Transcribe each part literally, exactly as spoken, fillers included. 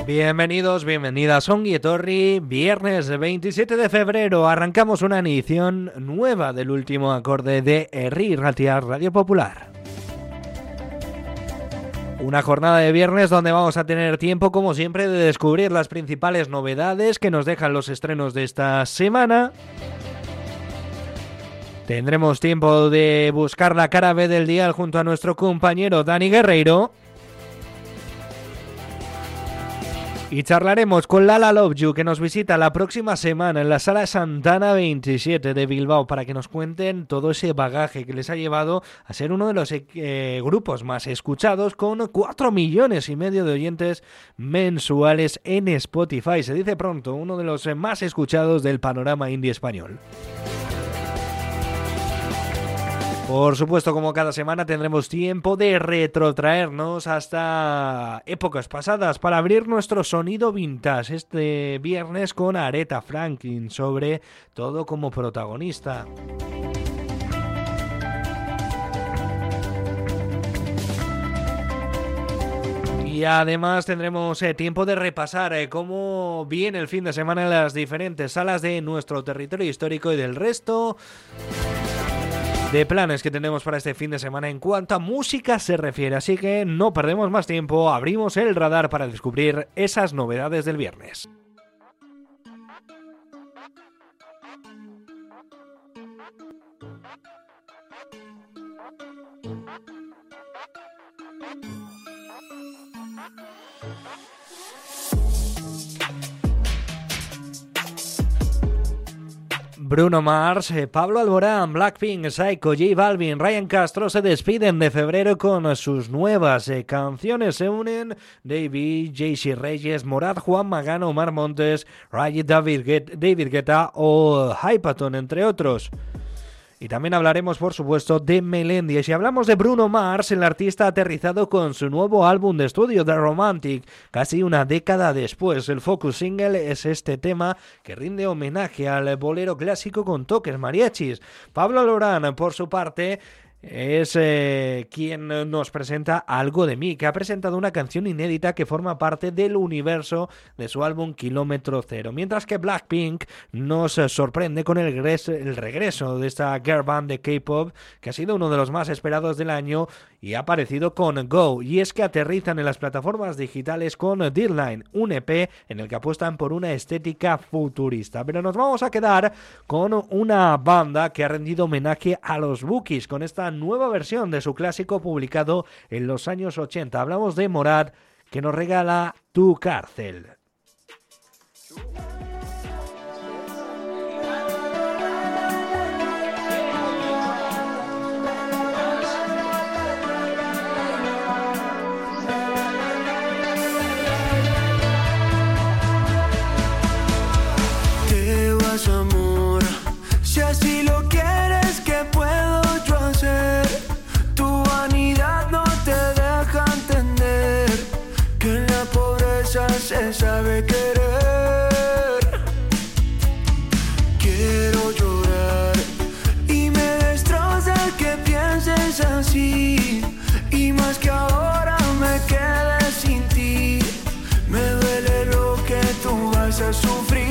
Bienvenidos, bienvenidas, ongi etorri, viernes veintisiete de febrero, arrancamos una edición nueva del último acorde de Herri Irratia Radio Popular. Una jornada de viernes donde vamos a tener tiempo, como siempre, de descubrir las principales novedades que nos dejan los estrenos de esta semana. Tendremos tiempo de buscar la cara B del dial junto a nuestro compañero Dani Guerreiro. Y charlaremos con Lala Love You, que nos visita la próxima semana en la Sala Santana veintisiete de Bilbao, para que nos cuenten todo ese bagaje que les ha llevado a ser uno de los eh, grupos más escuchados, con cuatro millones y medio de oyentes mensuales en Spotify. Se dice pronto, uno de los más escuchados del panorama indie español. Por supuesto, como cada semana, tendremos tiempo de retrotraernos hasta épocas pasadas para abrir nuestro sonido vintage este viernes con Aretha Franklin, sobre todo como protagonista. Y además tendremos eh, tiempo de repasar eh, cómo viene el fin de semana en las diferentes salas de nuestro territorio histórico y del resto de planes que tenemos para este fin de semana en cuanto a música se refiere. Así que no perdemos más tiempo, abrimos el radar para descubrir esas novedades del viernes. Bruno Mars, Pablo Alborán, Blackpink, Psycho, J Balvin, Ryan Castro se despiden de febrero con sus nuevas eh, canciones. Se unen David, J C Reyes, Morad, Juan Magán, Omar Montes, Ray, David, Guetta, David Guetta o Hypaton, entre otros. Y también hablaremos, por supuesto, de Melendi. Y si hablamos de Bruno Mars, el artista ha aterrizado con su nuevo álbum de estudio, The Romantic, casi una década después. El focus single es este tema que rinde homenaje al bolero clásico con toques mariachis. Pablo Alborán, por su parte, es eh, quien nos presenta Algo de mí, que ha presentado una canción inédita que forma parte del universo de su álbum Kilómetro Cero, mientras que Blackpink nos sorprende con el, regreso, el regreso de esta girl band de K-pop, que ha sido uno de los más esperados del año y ha aparecido con Go, y es que aterrizan en las plataformas digitales con Deadline, un E P en el que apuestan por una estética futurista. Pero nos vamos a quedar con una banda que ha rendido homenaje a los Bookies con esta nueva versión de su clásico publicado en los años ochenta. Hablamos de Morad, que nos regala Tu Cárcel. Te vas, amor, si así lo quieres, ¿qué puedo yo hacer? Tu vanidad no te deja entender que en la pobreza se sabe querer. Quiero llorar y me destroza que pienses así, y más que ahora me quede sin ti. Me duele lo que tú vas a sufrir.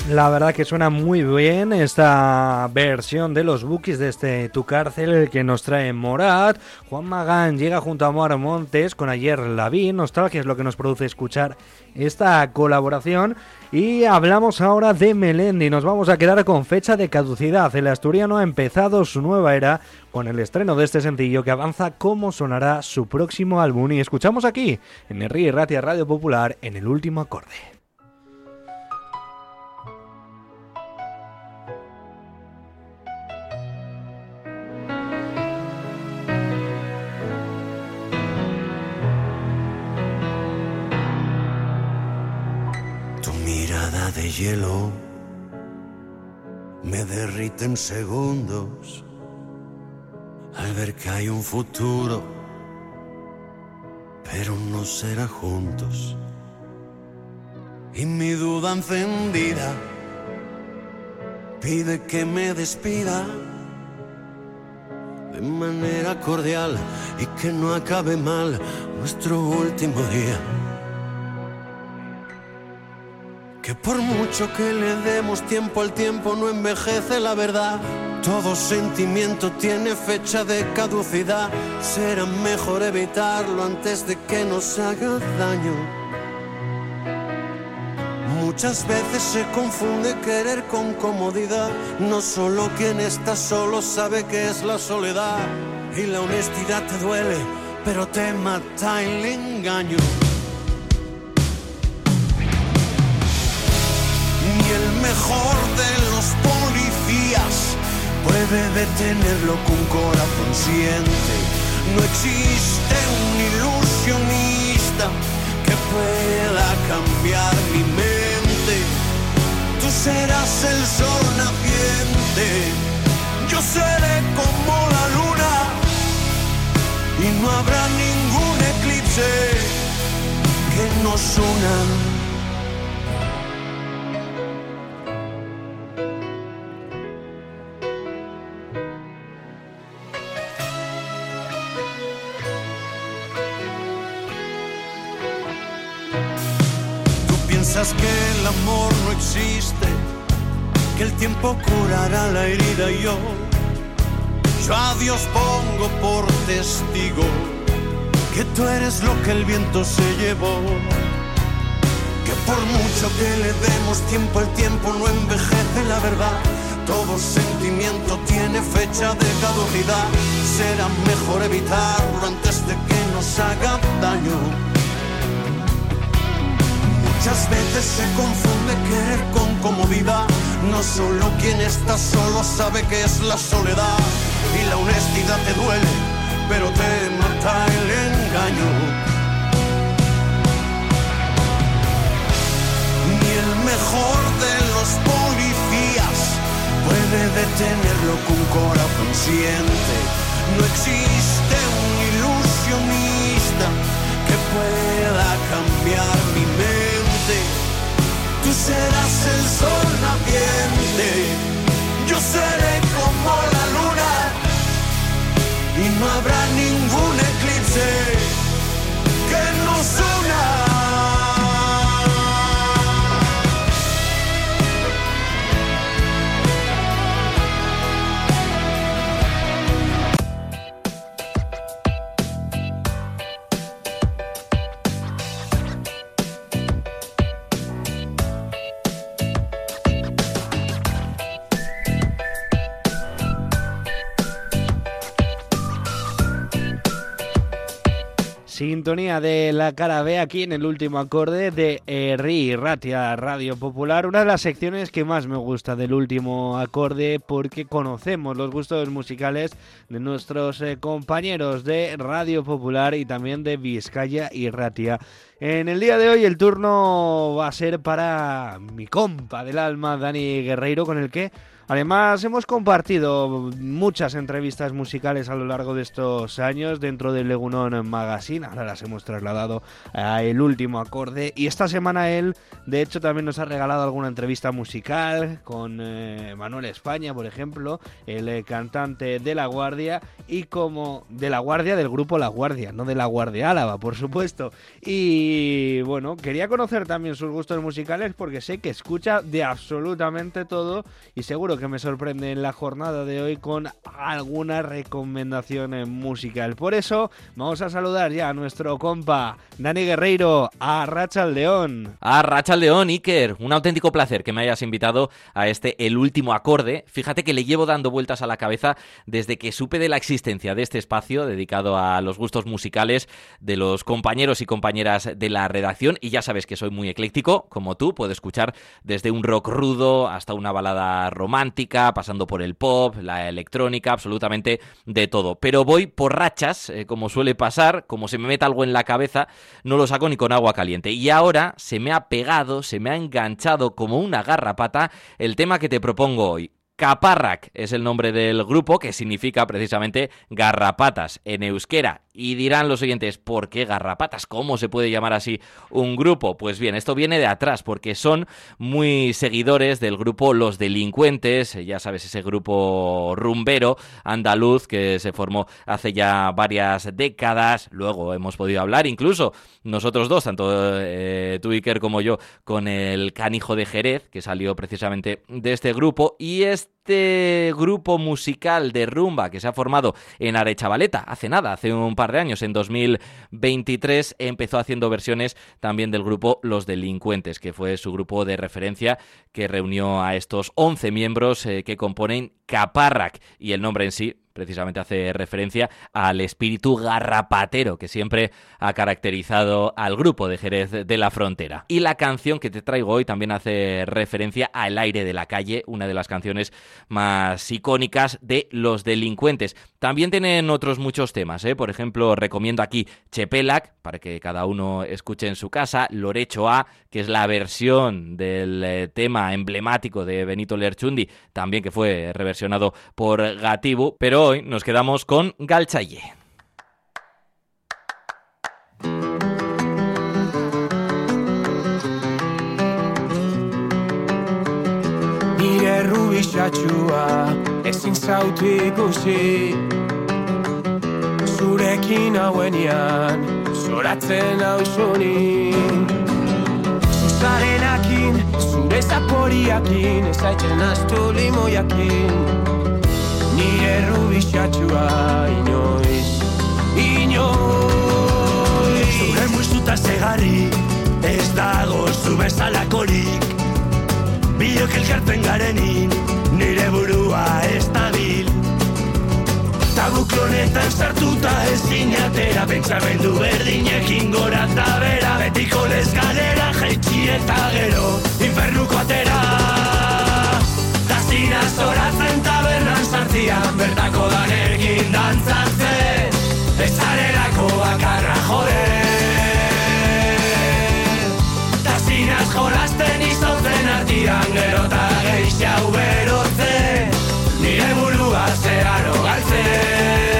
La verdad que suena muy bien esta versión de los Bookies de este Tu Cárcel que nos trae Morat. Juan Magán llega junto a Omar Montes con Ayer la vi. Nostalgia es lo que nos produce escuchar esta colaboración. Y hablamos ahora de Melendi. Nos vamos a quedar con fecha de caducidad. El asturiano ha empezado su nueva era con el estreno de este sencillo que avanza cómo sonará su próximo álbum. Y escuchamos aquí en R I Ratia Radio Popular en El Último Acorde. De hielo me derrite en segundos al ver que hay un futuro, pero no será juntos. Y mi duda encendida pide que me despida de manera cordial y que no acabe mal nuestro último día. Que por mucho que le demos tiempo al tiempo no envejece la verdad. Todo sentimiento tiene fecha de caducidad. Será mejor evitarlo antes de que nos haga daño. Muchas veces se confunde querer con comodidad. No solo quien está solo sabe qué es la soledad. Y la honestidad te duele, pero te mata el engaño. El mejor de los policías puede detenerlo con corazón siente. No existe un ilusionista que pueda cambiar mi mente. Tú serás el sol naciente, yo seré como la luna y no habrá ningún eclipse que nos una. Que el amor no existe, que el tiempo curará la herida y yo, yo a Dios pongo por testigo que tú eres lo que el viento se llevó. Que por mucho que le demos tiempo, el tiempo no envejece la verdad. Todo sentimiento tiene fecha de caducidad. Será mejor evitarlo antes de que nos haga daño. Muchas veces se confunde querer con comodidad. No solo quien está solo sabe qué es la soledad. Y la honestidad te duele, pero te mata el engaño. Ni el mejor de los policías puede detenerlo con corazón siente. No existe un ilusionista que pueda cambiar mi mente. Tú serás el sol naciente, yo seré como la luna y no habrá ningún eclipse que nos una. Sintonía de la cara B aquí en El Último Acorde de R I Ratia Radio Popular, una de las secciones que más me gusta del Último Acorde porque conocemos los gustos musicales de nuestros eh, compañeros de Radio Popular y también de Vizcaya y Ratia. En el día de hoy el turno va a ser para mi compa del alma, Dani Guerreiro, con el que Además, hemos compartido muchas entrevistas musicales a lo largo de estos años dentro del Egunon Magazine. Ahora las hemos trasladado a El Último Acorde. Y esta semana él, de hecho, también nos ha regalado alguna entrevista musical con eh, Manuel España, por ejemplo, el eh, cantante de La Guardia, y como de La Guardia del grupo La Guardia, no de La Guardia Álava, por supuesto. Y bueno, quería conocer también sus gustos musicales porque sé que escucha de absolutamente todo y seguro que me sorprende en la jornada de hoy con alguna recomendación musical. Por eso vamos a saludar ya a nuestro compa Dani Guerreiro. Arratsaldeon. Arratsaldeon, Iker. Un auténtico placer que me hayas invitado a este El Último Acorde. Fíjate que le llevo dando vueltas a la cabeza desde que supe de la existencia de este espacio dedicado a los gustos musicales de los compañeros y compañeras de la redacción, y ya sabes que soy muy ecléctico, como tú. Puedo escuchar desde un rock rudo hasta una balada romántica, pasando por el pop, la electrónica, absolutamente de todo. Pero voy por rachas, eh, como suele pasar, como se me mete algo en la cabeza, no lo saco ni con agua caliente. Y ahora se me ha pegado, se me ha enganchado como una garrapata el tema que te propongo hoy. Caparrak es el nombre del grupo, que significa precisamente garrapatas en euskera. Y dirán los oyentes, ¿por qué garrapatas? ¿Cómo se puede llamar así un grupo? Pues bien, esto viene de atrás, porque son muy seguidores del grupo Los Delincuentes, ya sabes, ese grupo rumbero andaluz que se formó hace ya varias décadas. Luego hemos podido hablar, incluso nosotros dos, tanto eh, tú, Iker, como yo, con el Canijo de Jerez, que salió precisamente de este grupo. Y este grupo musical de rumba que se ha formado en Aretxabaleta hace nada, hace un par de años, en dos mil veintitrés, empezó haciendo versiones también del grupo Los Delincuentes, que fue su grupo de referencia, que reunió a estos once miembros eh, que componen Caparrak, y el nombre en sí precisamente hace referencia al espíritu garrapatero que siempre ha caracterizado al grupo de Jerez de la Frontera. Y la canción que te traigo hoy también hace referencia al Aire de la Calle, una de las canciones más icónicas de Los Delincuentes. También tienen otros muchos temas, ¿eh? Por ejemplo, recomiendo aquí Txepelak, para que cada uno escuche en su casa, Loretxoa, que es la versión del eh, tema emblemático de Benito Lertxundi, también que fue reversionado por Gatibu, pero hoy nos quedamos con Galtzaile. Nire rubixatxua ezin zautu ikusi, zurekin hauenian zoratzen hausuni. Zuzarenakin, zure zaporiakin, ezaitzen astu limoiakin. Nire rubixatxua inoiz, inoiz. Zure musuta segarri, ez dago zu bezalakorik. Biok elkartzen garenin, nire burua ez dabil. Tabuklonetan sartuta ezin atera, pentsamendu berdinekin gora eta bera. Betiko lezgalera jaitsi eta gero, infernuko atera. Tazina zoratzen tabernan sartian, bertako danekin dantzatzen, ezarelako bakarra jode. Tazinaz jolasten izotzen artian, gero eta geixau berotzen, nire burua zeharo galtzen.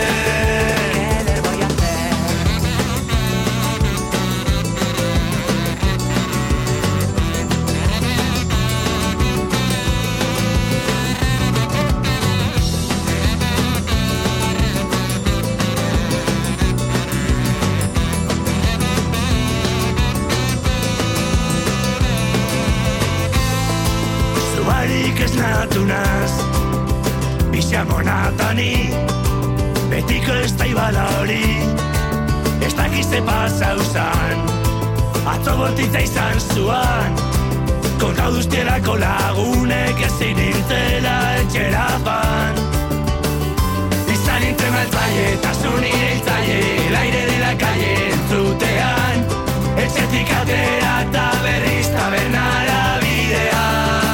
Esnatu naz, pixamonatani, betiko ez da ibala hori, ez dakizte pasau zan, atzo bortitza izan zuan, konta duztierako lagunek ezin nintzela etxera fan. Izan nintzen galtzaile eta zu nire hiltzaile, el aire de la calle entzutean, etxetik atera eta berriz tabernara bidean.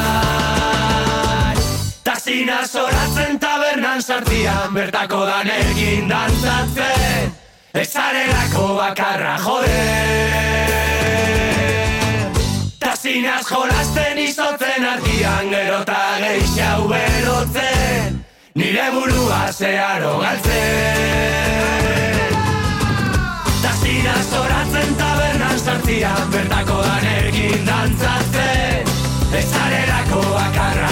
Tazina zoratzen tabernan sartian, bertako danekin dantzatzen, ezarelako bakarra jode. Tazina zinaz jolasten izotzen argian gero eta gehiago berotzen nire burua zeharo galtzen Ta zinaz zoratzen tabernan sartzian bertako danekin dantzatzen ez zarelako bakarra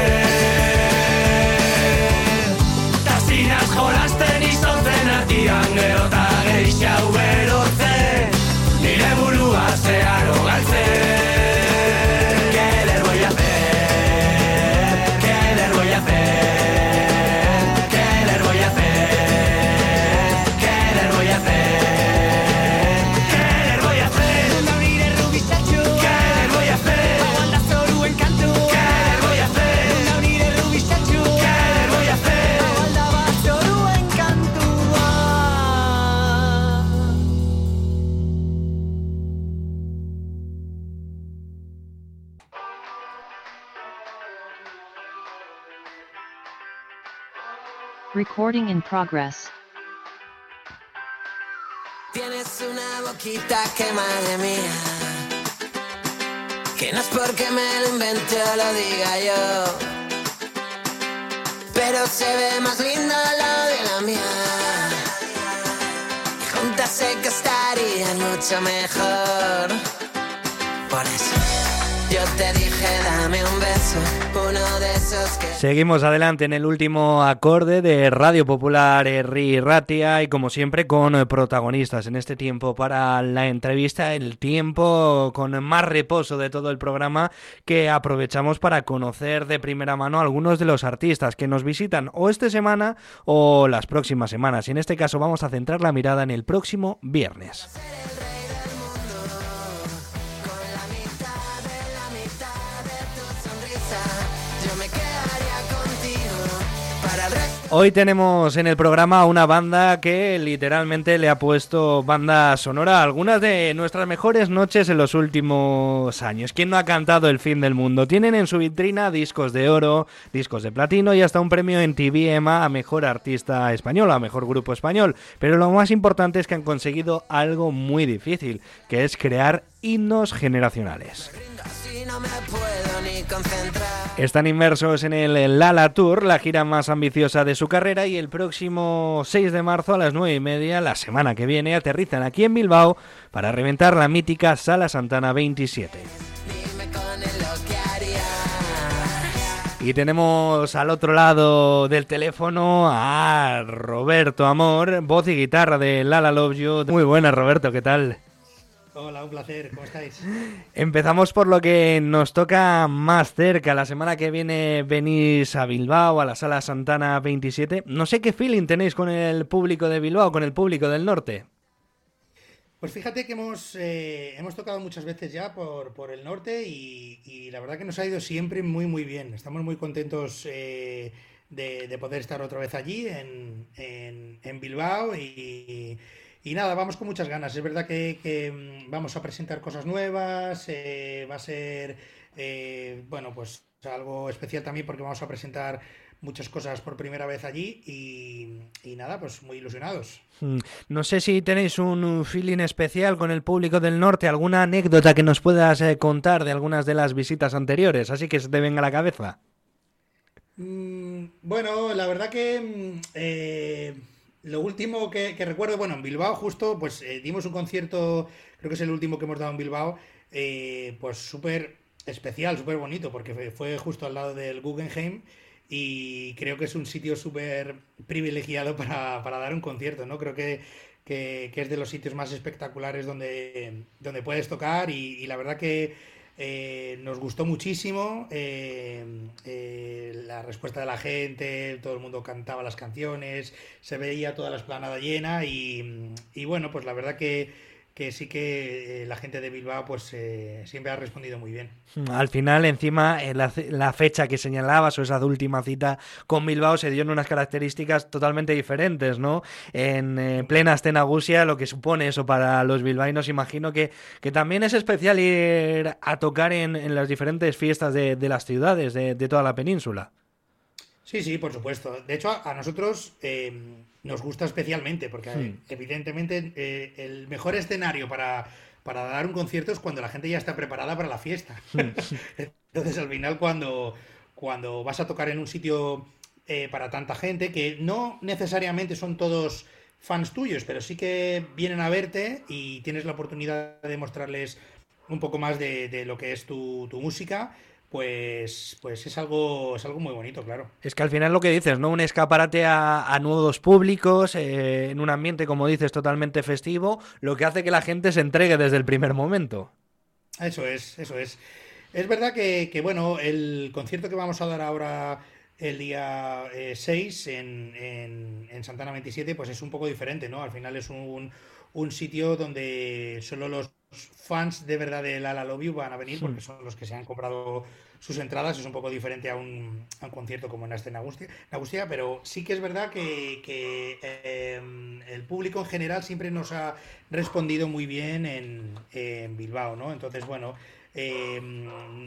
joden Ta zinaz jolasten izotzen argian gero eta gehiago berotzen nire burua zeharo galtzen ¿Qué les voy a hacer? ¿Qué les voy a hacer? ¿Qué les voy a hacer? ¿Qué les voy a hacer? ¿Qué les voy a hacer? Nire rubistatxo ¿Qué les voy a hacer? Aguanta zoru enkantu ¿Qué les voy a hacer? Nire rubistatxo ¿Qué les voy a hacer? Aguanta bat zoru enkantua Recording in progress. Tienes una boquita que madre mía Que no es porque me lo invente o lo diga yo Pero se ve más linda la de la mía Y juntas sé que estarían mucho mejor Por eso yo te dije dame un beso Uno de esos que Seguimos adelante en el último acorde de Radio Popular Herri Ratia y como siempre con protagonistas en este tiempo para la entrevista, el tiempo con más reposo de todo el programa que aprovechamos para conocer de primera mano a algunos de los artistas que nos visitan o esta semana o las próximas semanas y en este caso vamos a centrar la mirada en el próximo viernes. Hoy tenemos en el programa una banda que literalmente le ha puesto banda sonora a algunas de nuestras mejores noches en los últimos años. ¿Quién no ha cantado El fin del mundo? Tienen en su vitrina discos de oro, discos de platino y hasta un premio en T V E M A a Mejor Artista Español, a Mejor Grupo Español. Pero lo más importante es que han conseguido algo muy difícil, que es crear himnos generacionales. Están inmersos en el Lala Tour, la gira más ambiciosa de su carrera, y el próximo seis de marzo a las nueve y media, la semana que viene, aterrizan aquí en Bilbao para reventar la mítica Sala Santana veintisiete. Y tenemos al otro lado del teléfono a Roberto Amor, voz y guitarra de Lala Loves You. Muy buenas, Roberto, ¿qué tal? Hola, un placer, ¿cómo estáis? Empezamos por lo que nos toca más cerca. La semana que viene venís a Bilbao, a la Sala Santana veintisiete. No sé qué feeling tenéis con el público de Bilbao, con el público del norte. Pues fíjate que hemos, eh, hemos tocado muchas veces ya por, por el norte y, y la verdad que nos ha ido siempre muy muy bien. Estamos muy contentos eh, de, de poder estar otra vez allí en, en, en Bilbao y... Y nada, vamos con muchas ganas. Es verdad que, que vamos a presentar cosas nuevas, eh, va a ser, eh, bueno, pues algo especial también porque vamos a presentar muchas cosas por primera vez allí y, y nada, pues muy ilusionados. No sé si tenéis un feeling especial con el público del norte, alguna anécdota que nos puedas eh, contar de algunas de las visitas anteriores, así que se te venga a la cabeza. Mm, bueno, la verdad que... Eh, Lo último que, que recuerdo, bueno, en Bilbao justo, pues eh, dimos un concierto, creo que es el último que hemos dado en Bilbao, eh, pues súper especial, súper bonito, porque fue, fue justo al lado del Guggenheim y creo que es un sitio súper privilegiado para, para dar un concierto, ¿no? Creo que, que, que es de los sitios más espectaculares donde, donde puedes tocar y, y la verdad que Eh, nos gustó muchísimo eh, eh, la respuesta de la gente, todo el mundo cantaba las canciones, se veía toda la explanada llena y, y bueno, pues la verdad que, que sí que eh, la gente de Bilbao pues eh, siempre ha respondido muy bien. Al final, encima, eh, la, la fecha que señalabas o esa última cita con Bilbao se dio en unas características totalmente diferentes, ¿no? En eh, plena Astenagusia, lo que supone eso para los bilbaínos, imagino que, que también es especial ir a tocar en, en las diferentes fiestas de, de las ciudades de, de toda la península. Sí, sí, por supuesto. De hecho, a, a nosotros eh, nos gusta especialmente porque sí. evidentemente eh, el mejor escenario para, para dar un concierto es cuando la gente ya está preparada para la fiesta. Entonces, al final, cuando, cuando vas a tocar en un sitio eh, para tanta gente, que no necesariamente son todos fans tuyos, pero sí que vienen a verte y tienes la oportunidad de mostrarles un poco más de, de lo que es tu, tu música, pues, pues es algo, es algo muy bonito, claro. Es que al final lo que dices, ¿no? Un escaparate a, a nuevos públicos, eh, en un ambiente, como dices, totalmente festivo, lo que hace que la gente se entregue desde el primer momento. Eso es, eso es. Es verdad que, que, bueno, el concierto que vamos a dar ahora el día eh, seis en, en, en Santana veintisiete, pues es un poco diferente, ¿no? Al final es un, un sitio donde solo los fans de verdad de La La Love You van a venir, porque son los que se han comprado sus entradas. Es un poco diferente a un, a un concierto como en Asten Agustia, pero sí que es verdad que, que eh, el público en general siempre nos ha respondido muy bien en, en Bilbao, ¿no? Entonces, bueno, eh,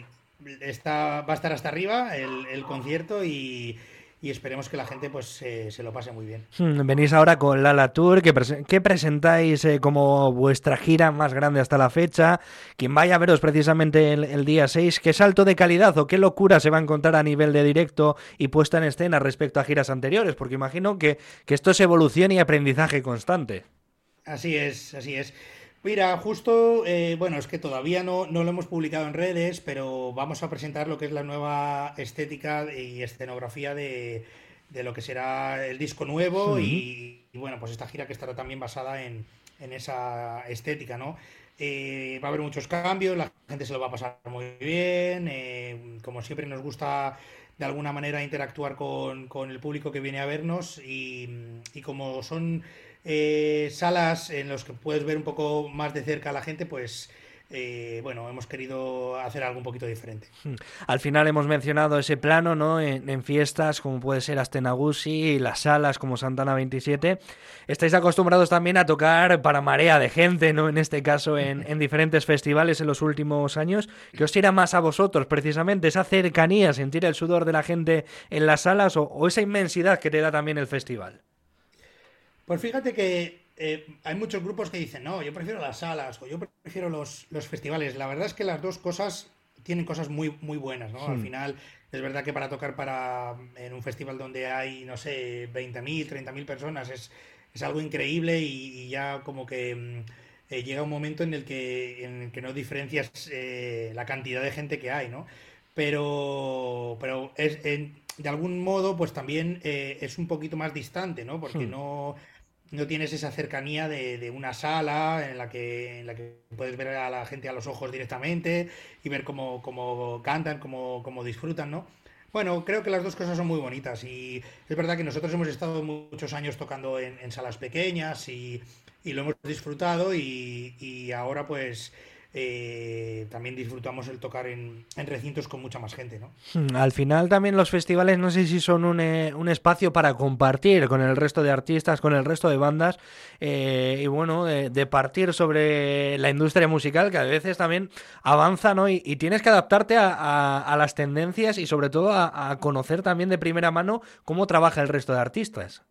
está, va a estar hasta arriba el, el concierto y, y esperemos que la gente pues eh, se lo pase muy bien. Venís ahora con Lala Tour, que, prese que presentáis eh, como vuestra gira más grande hasta la fecha. Quien vaya a veros precisamente el, el día seis, ¿qué salto de calidad o qué locura se va a encontrar a nivel de directo y puesta en escena respecto a giras anteriores? Porque imagino que, que esto es evolución y aprendizaje constante. Así es, así es. Mira, justo, eh, bueno, es que todavía no, no lo hemos publicado en redes, pero vamos a presentar lo que es la nueva estética y escenografía de, de lo que será el disco nuevo. Sí. y, y bueno, pues esta gira que estará también basada en, en esa estética, ¿no? Eh, va a haber muchos cambios, la gente se lo va a pasar muy bien, eh, como siempre nos gusta de alguna manera interactuar con, con el público que viene a vernos y, y como son... Eh, salas en las que puedes ver un poco más de cerca a la gente, pues eh, bueno, hemos querido hacer algo un poquito diferente. Al final hemos mencionado ese plano, ¿no? En, en fiestas como puede ser Asten Agusi, las salas como Santana veintisiete. Estáis acostumbrados también a tocar para marea de gente, ¿no? En este caso en, en diferentes festivales en los últimos años. ¿Qué os tira más a vosotros precisamente? ¿Esa cercanía, sentir el sudor de la gente en las salas o, o esa inmensidad que te da también el festival? Pues fíjate que eh, hay muchos grupos que dicen, no, yo prefiero las salas o yo prefiero los, los festivales. La verdad es que las dos cosas tienen cosas muy, muy buenas, ¿no? Sí. Al final, es verdad que para tocar para en un festival donde hay, no sé, veinte mil, treinta mil personas es, es algo increíble y, y ya como que eh, llega un momento en el que, en el que no diferencias eh, la cantidad de gente que hay, ¿no? Pero, pero es, en, de algún modo, pues también eh, es un poquito más distante, ¿no? Porque sí. no... no tienes esa cercanía de, de una sala en la que en la que puedes ver a la gente a los ojos directamente y ver cómo, cómo cantan, cómo, cómo disfrutan, ¿no? Bueno, creo que las dos cosas son muy bonitas y es verdad que nosotros hemos estado muchos años tocando en, en salas pequeñas y, y lo hemos disfrutado y, y ahora pues... Eh, también disfrutamos el tocar en, en recintos con mucha más gente, ¿no? Al final también los festivales no sé si son un, eh, un espacio para compartir con el resto de artistas, con el resto de bandas eh, y bueno, de, de partir sobre la industria musical que a veces también avanza, ¿no? Y, y tienes que adaptarte a, a, a las tendencias y sobre todo a, a conocer también de primera mano cómo trabaja el resto de artistas.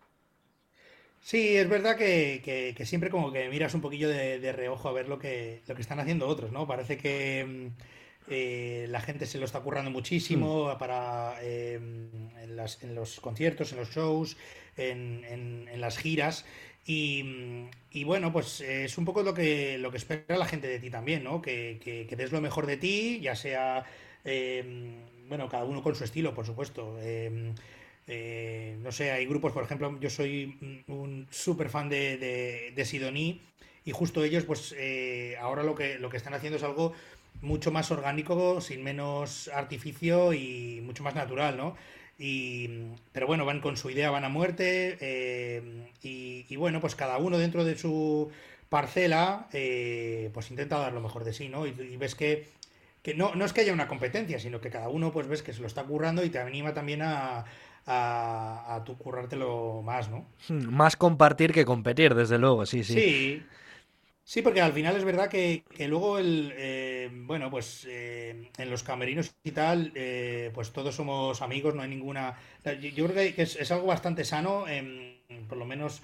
Sí, es verdad que, que, que siempre como que miras un poquillo de, de reojo a ver lo que, lo que están haciendo otros, ¿no? Parece que eh, la gente se lo está currando muchísimo mm. para eh, en, las, en los conciertos, en los shows, en, en, en las giras y, y bueno, pues es un poco lo que, lo que espera la gente de ti también, ¿no? Que, que, que des lo mejor de ti, ya sea, eh, bueno, cada uno con su estilo, por supuesto. Eh, Eh, no sé, hay grupos, por ejemplo, yo soy un súper fan de, de, de Sidoní y justo ellos, pues eh, ahora lo que, lo que están haciendo es algo mucho más orgánico, sin menos artificio y mucho más natural, ¿no? Y, pero bueno, van con su idea, van a muerte eh, y, y bueno, pues cada uno dentro de su parcela eh, pues intenta dar lo mejor de sí, ¿no? Y, y ves que, que no, no es que haya una competencia, sino que cada uno pues ves que se lo está currando y te anima también a A, a tu currártelo más, ¿no? Más compartir que competir, desde luego, sí, sí. Sí, sí, porque al final es verdad que, que luego el, eh, bueno, pues eh, en los camerinos y tal, eh, pues todos somos amigos, no hay ninguna... Yo, yo creo que es, es algo bastante sano, eh, por lo menos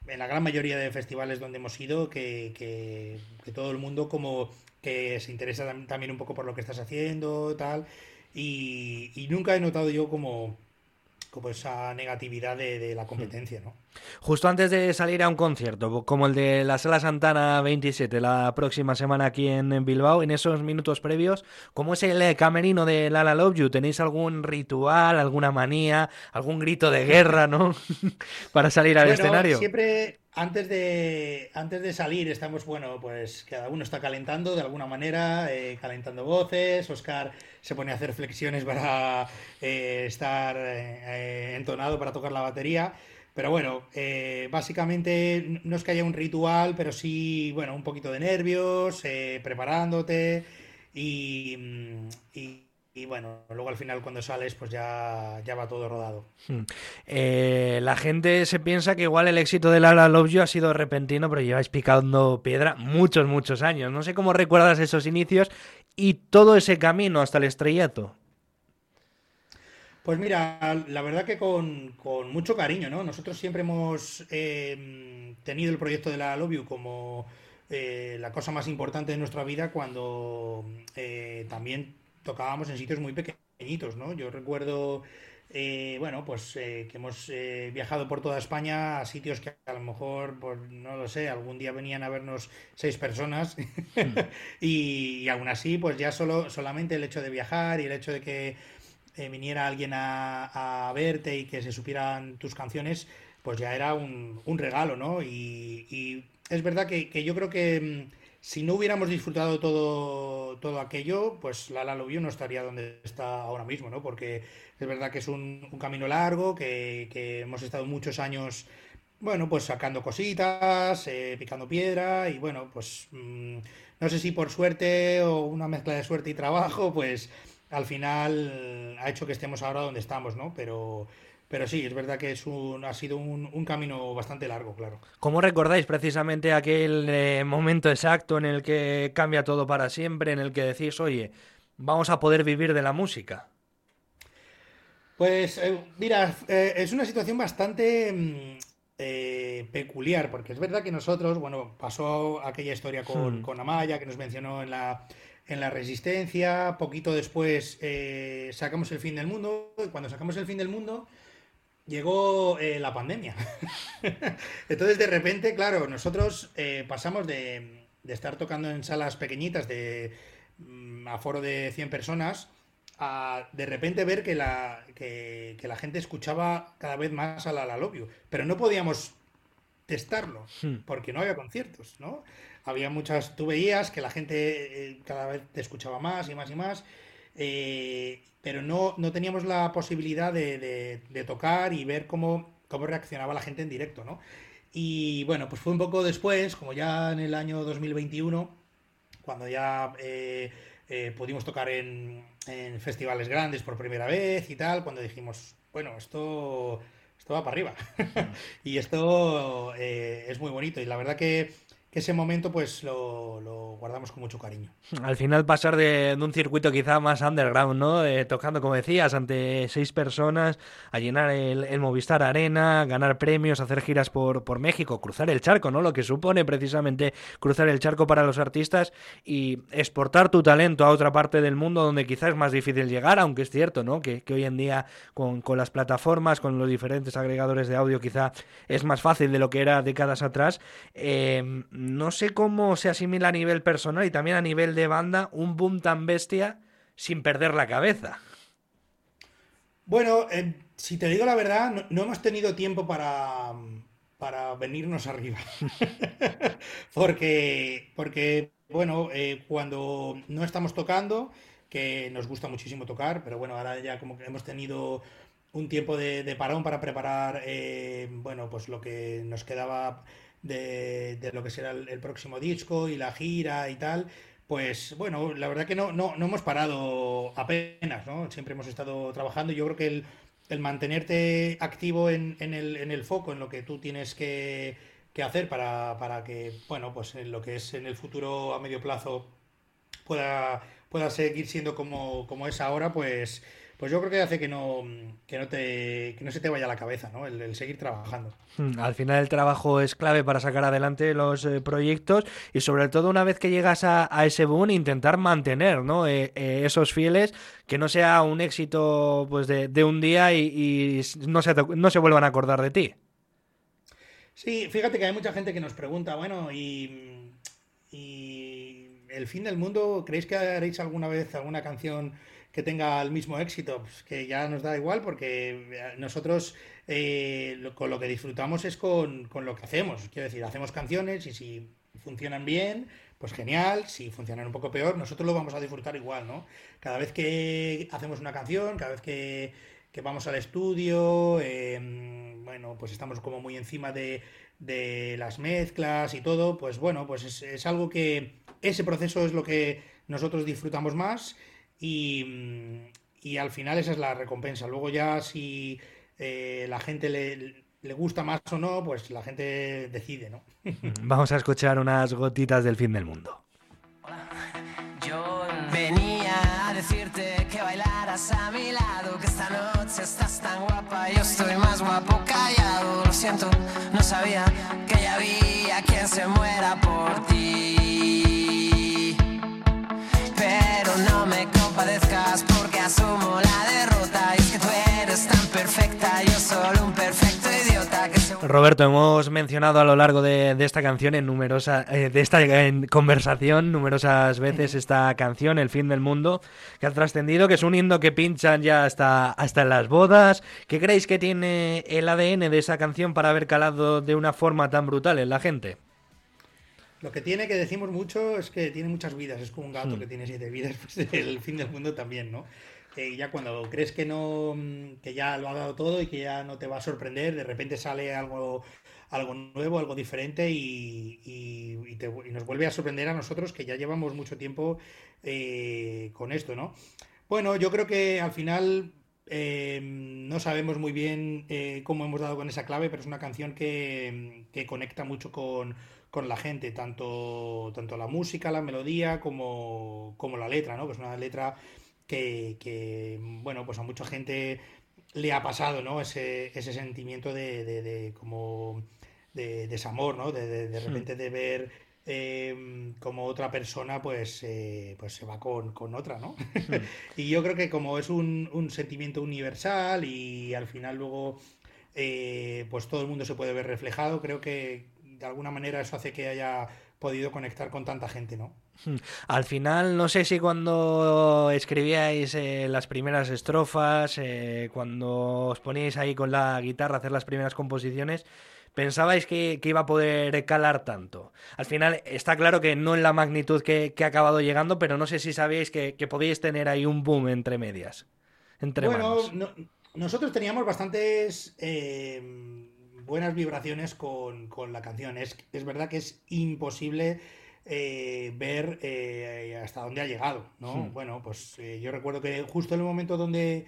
en la gran mayoría de festivales donde hemos ido, que, que, que todo el mundo como que se interesa también un poco por lo que estás haciendo, tal, y, y nunca he notado yo como, como esa negatividad de, de la competencia, ¿no? Justo antes de salir a un concierto, como el de la Sala Santana veintisiete, la próxima semana aquí en Bilbao, en esos minutos previos, ¿cómo es el camerino de La La Love You? ¿Tenéis algún ritual, alguna manía, algún grito de guerra, ¿no? para salir al Bueno, escenario. siempre antes de, antes de salir estamos, bueno, pues cada uno está calentando de alguna manera, eh, calentando voces. Oscar se pone a hacer flexiones para eh, estar eh, eh, entonado para tocar la batería. Pero bueno, eh, básicamente no es que haya un ritual, pero sí, bueno, un poquito de nervios, eh, preparándote y, mm, y, y bueno, luego al final cuando sales pues ya, ya va todo rodado. Hmm. Eh, la gente se piensa que igual el éxito de La La Love You ha sido repentino, pero lleváis picando piedra muchos, muchos años. No sé cómo recuerdas esos inicios y todo ese camino hasta el estrellato. Pues mira, la verdad que con, con mucho cariño, ¿no? Nosotros siempre hemos eh, tenido el proyecto de la Love You como eh, la cosa más importante de nuestra vida cuando eh, también tocábamos en sitios muy pequeñitos, ¿no? Yo recuerdo, eh, bueno, pues eh, que hemos eh, viajado por toda España a sitios que a lo mejor, pues no lo sé, algún día venían a vernos seis personas y, y aún así, pues ya solo solamente el hecho de viajar y el hecho de que eh, viniera alguien a, a verte y que se supieran tus canciones, pues ya era un, un regalo, ¿no? Y, y es verdad que, que yo creo que mm, si no hubiéramos disfrutado todo, todo aquello, pues La La Love You no estaría donde está ahora mismo, ¿no? Porque es verdad que es un, un camino largo, que, que hemos estado muchos años, bueno, pues sacando cositas, eh, picando piedra y bueno, pues mm, no sé si por suerte o una mezcla de suerte y trabajo, pues al final ha hecho que estemos ahora donde estamos, ¿no? Pero, pero sí, es verdad que es un, ha sido un, un camino bastante largo, claro. ¿Cómo recordáis precisamente aquel eh, momento exacto en el que cambia todo para siempre, en el que decís, oye, vamos a poder vivir de la música? Pues eh, mira, eh, es una situación bastante mm, eh, peculiar, porque es verdad que nosotros, bueno, pasó aquella historia con, Hmm. con Amaya, que nos mencionó en la, en la Resistencia, poquito después eh, sacamos El Fin del Mundo, y cuando sacamos El Fin del Mundo llegó eh, la pandemia. Entonces, de repente, claro, nosotros eh, pasamos de, de estar tocando en salas pequeñitas de mm, aforo de cien personas a de repente ver que la, que, que la gente escuchaba cada vez más a La La Love You. Pero no podíamos testarlo, Hmm. porque no había conciertos, ¿no? Había muchas, tú veías que la gente eh, cada vez te escuchaba más y más y más, eh, pero no, no teníamos la posibilidad de, de- de tocar y ver cómo, cómo reaccionaba la gente en directo, ¿no? Y bueno, pues fue un poco después, como ya en el año dos mil veintiuno, cuando ya eh, eh, pudimos tocar en, en festivales grandes por primera vez y tal, cuando dijimos, bueno, esto, esto va para arriba. Y esto eh, es muy bonito. Y la verdad que, que ese momento pues lo, lo guardamos con mucho cariño. Al final pasar de, de un circuito quizá más underground, ¿no? Eh, tocando, como decías, ante seis personas, a llenar el, el Movistar Arena, ganar premios, hacer giras por, por México, cruzar el charco, ¿no? Lo que supone precisamente cruzar el charco para los artistas y exportar tu talento a otra parte del mundo donde quizás es más difícil llegar, aunque es cierto, ¿no? Que, que hoy en día con, con las plataformas, con los diferentes agregadores de audio, quizá es más fácil de lo que era décadas atrás. Eh, no sé cómo se asimila a nivel personal y también a nivel de banda un boom tan bestia sin perder la cabeza. Bueno, eh, si te digo la verdad, no, no hemos tenido tiempo para, para venirnos arriba. Porque, porque bueno, eh, cuando no estamos tocando, que nos gusta muchísimo tocar, pero bueno, ahora ya como que hemos tenido un tiempo de, de parón para preparar, eh, bueno, pues lo que nos quedaba de, de lo que será el, el próximo disco y la gira y tal. Pues bueno, la verdad que no, no, no hemos parado apenas, ¿no? Siempre hemos estado trabajando. Yo creo que el, el mantenerte activo en, en el, en el foco, en lo que tú tienes que, que hacer para, para que, bueno, pues en lo que es en el futuro a medio plazo pueda, pueda seguir siendo como, como es ahora, pues, pues yo creo que hace que no, que no, te, que no se te vaya la cabeza, ¿no? El, el seguir trabajando. Al final el trabajo es clave para sacar adelante los eh, proyectos y sobre todo una vez que llegas a, a ese boom intentar mantener, ¿no? eh, eh, esos fieles, que no sea un éxito pues de, de un día y, y no, se, no se vuelvan a acordar de ti. Sí, fíjate que hay mucha gente que nos pregunta, bueno, y, y el fin del mundo, ¿creéis que haréis alguna vez alguna canción que tenga el mismo éxito? Pues que ya nos da igual porque nosotros eh, lo, con lo que disfrutamos es con, con lo que hacemos. Quiero decir, hacemos canciones y si funcionan bien, pues genial. Si funcionan un poco peor, nosotros lo vamos a disfrutar igual, ¿no? Cada vez que hacemos una canción, cada vez que, que vamos al estudio, eh, bueno, pues estamos como muy encima de, de las mezclas y todo, pues bueno, pues es, es algo que ese proceso es lo que nosotros disfrutamos más y, y al final esa es la recompensa. Luego ya si eh, la gente le, le gusta más o no, pues la gente decide, ¿no? Vamos a escuchar unas gotitas del fin del mundo. Hola, yo venía a decirte que bailaras a mi lado, que esta noche estás tan guapa, yo estoy más guapo callado. Lo siento, no sabía que ya había quien se muera por ti, pero no me compadezcas porque asumo la derrota. Y es que tú eres tan perfecta, yo solo un perfecto idiota que se... Roberto, hemos mencionado a lo largo de, de esta canción en numerosas eh, de esta en conversación numerosas veces esta canción, El fin del mundo, que ha trascendido, que es un himno que pinchan ya hasta, hasta en las bodas. ¿Qué creéis que tiene el A D N de esa canción para haber calado de una forma tan brutal en la gente? Lo que tiene, que decimos mucho, es que tiene muchas vidas. Es como un gato Hmm. que tiene siete vidas, pues el fin del mundo también, ¿no? Eh, ya cuando crees que no, que ya lo ha dado todo y que ya no te va a sorprender, de repente sale algo, algo nuevo, algo diferente y, y- y te- y nos vuelve a sorprender a nosotros que ya llevamos mucho tiempo eh, con esto, ¿no? Bueno, yo creo que al final eh, no sabemos muy bien eh, cómo hemos dado con esa clave, pero es una canción que, que conecta mucho con, con la gente, tanto, tanto la música, la melodía, como, como la letra, ¿no? Que es una letra que, que, bueno, pues a mucha gente le ha pasado, ¿no? Ese, ese sentimiento de, de, de como de desamor, ¿no? De, de, de Hmm. repente de ver eh, como otra persona pues, eh, pues se va con, con otra, ¿no? Hmm. Y yo creo que como es un, un sentimiento universal y al final luego eh, pues todo el mundo se puede ver reflejado, creo que de alguna manera eso hace que haya podido conectar con tanta gente, ¿no? Al final, no sé si cuando escribíais eh, las primeras estrofas, eh, cuando os poníais ahí con la guitarra a hacer las primeras composiciones, pensabais que, que iba a poder calar tanto. Al final, está claro que no en la magnitud que, que ha acabado llegando, pero no sé si sabíais que, que podíais tener ahí un boom entre medias, entre Bueno, manos. no- nosotros teníamos bastantes eh, buenas vibraciones con, con la canción. Es, es verdad que es imposible eh, ver eh, hasta dónde ha llegado, ¿no? Hmm. Bueno, pues eh, yo recuerdo que justo en el momento donde,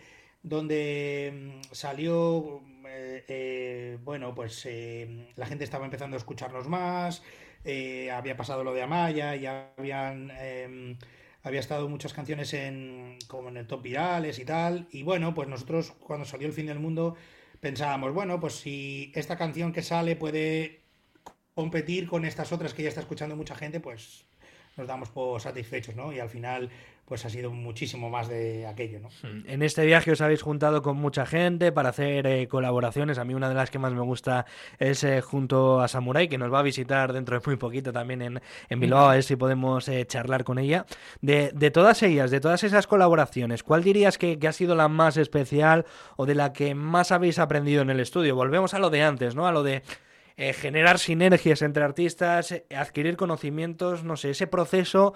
donde mm, salió, eh, eh, bueno, pues eh, la gente estaba empezando a escucharnos más, eh, había pasado lo de Amaya, ya habían... em, había estado muchas canciones en, como en el top virales y tal. Y bueno, pues nosotros cuando salió El fin del mundo pensábamos, bueno, pues si esta canción que sale puede competir con estas otras que ya está escuchando mucha gente, pues nos damos por satisfechos, ¿no? Y al final, pues ha sido muchísimo más de aquello, ¿no? En este viaje os habéis juntado con mucha gente para hacer eh, colaboraciones. A mí una de las que más me gusta es eh, junto a Samurai, que nos va a visitar dentro de muy poquito también en, en Bilbao, a ver si podemos eh, charlar con ella. De, de todas ellas, de todas esas colaboraciones, ¿cuál dirías que, que ha sido la más especial o de la que más habéis aprendido en el estudio? Volvemos a lo de antes, ¿no? A lo de eh, generar sinergias entre artistas, eh, adquirir conocimientos, no sé, ese proceso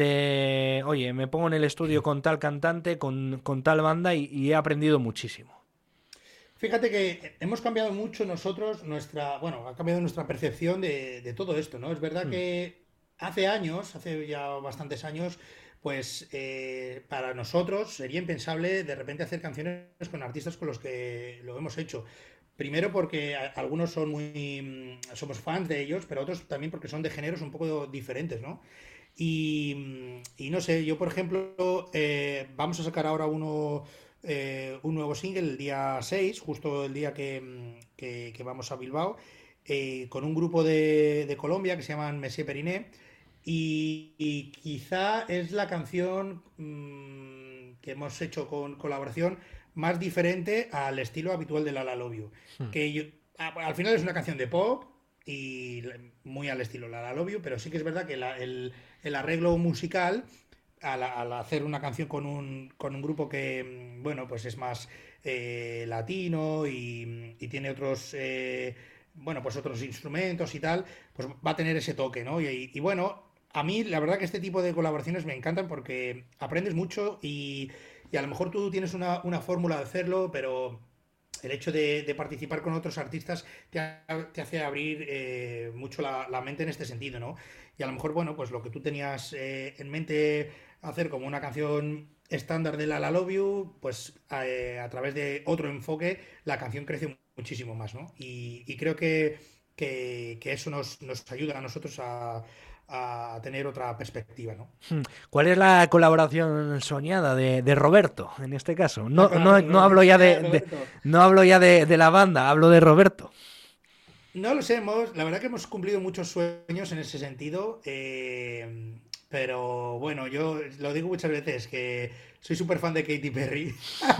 de, oye, me pongo en el estudio con tal cantante, con, con tal banda y, y he aprendido muchísimo. Fíjate que hemos cambiado mucho nosotros, nuestra, bueno, ha cambiado nuestra percepción de, de todo esto, ¿no? Es verdad Hmm. que hace años, hace ya bastantes años, pues eh, para nosotros sería impensable de repente hacer canciones con artistas con los que lo hemos hecho. Primero porque a- algunos son muy, mm, somos fans de ellos, pero otros también porque son de géneros un poco diferentes, ¿no? Y, mm, y no sé, yo por ejemplo, eh, vamos a sacar ahora uno eh, un nuevo single el día seis, justo el día que, que- que vamos a Bilbao, eh, con un grupo de, de Colombia que se llaman Messier Periné. Y, y quizá es la canción mm, que hemos hecho con colaboración más diferente al estilo habitual de La La Love You. Hmm. Que yo- a- al final es una canción de pop y muy al estilo La La Love You, pero sí que es verdad que la- el, el arreglo musical, al, al hacer una canción con un, con un grupo que, mm, bueno, pues es más eh, latino y, y tiene otros, eh, bueno, pues otros instrumentos y tal, pues va a tener ese toque, ¿no? Y, y bueno, a mí la verdad que este tipo de colaboraciones me encantan porque aprendes mucho y, y a lo mejor tú tienes una, una fórmula de hacerlo, pero el hecho de, de participar con otros artistas te, ha- te hace abrir eh, mucho la, la mente en este sentido, ¿no? Y a lo mejor, bueno, pues lo que tú tenías eh, en mente hacer como una canción estándar de La La Love You, pues eh, a través de otro enfoque, la canción crece muchísimo más, ¿no? Y, y creo que, que- que eso nos, nos ayuda a nosotros a, a tener otra perspectiva, ¿no? Hmm. ¿Cuál es la colaboración soñada de, de Roberto en este caso? La No, no, no colaboración hablo ya soñada de, de de- Roberto. no hablo ya de, de la banda, hablo de Roberto. No lo sé, hemos- la verdad que hemos cumplido muchos sueños en ese sentido, eh, pero bueno, yo lo digo muchas veces que soy súper fan de Katy Perry.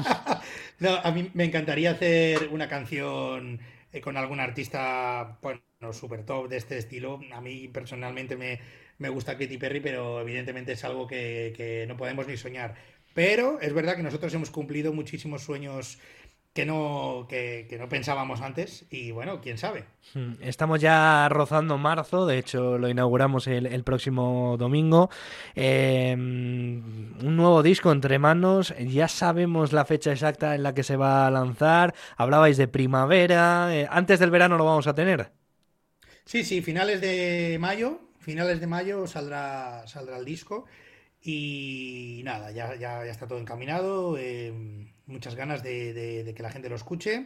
No, a mí me encantaría hacer una canción eh, con algún artista, bueno, súper top de este estilo. A mí personalmente me, me gusta Katy Perry, pero evidentemente es algo que, que no podemos ni soñar. Pero es verdad que nosotros hemos cumplido muchísimos sueños que no, que, que no pensábamos antes y bueno, quién sabe. Hmm. Estamos ya rozando marzo, de hecho lo inauguramos el, el próximo domingo. Eh, un nuevo disco entre manos, ya sabemos la fecha exacta en la que se va a lanzar. Hablabais de primavera, eh, antes del verano lo vamos a tener. Sí, sí, finales de mayo, finales de mayo saldrá, saldrá el disco y nada, ya, ya, ya está todo encaminado, eh, muchas ganas de, de- de que la gente lo escuche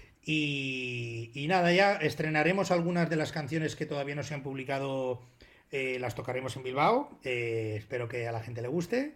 y, y nada, ya estrenaremos algunas de las canciones que todavía no se han publicado, eh, las tocaremos en Bilbao, eh, espero que a la gente le guste.